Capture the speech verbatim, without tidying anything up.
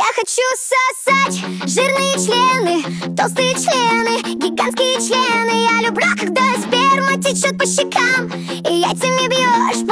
Я хочу сосать жирные члены, толстые члены, гигантские члены. Я люблю, когда сперма течет по щекам и яйцами бьешь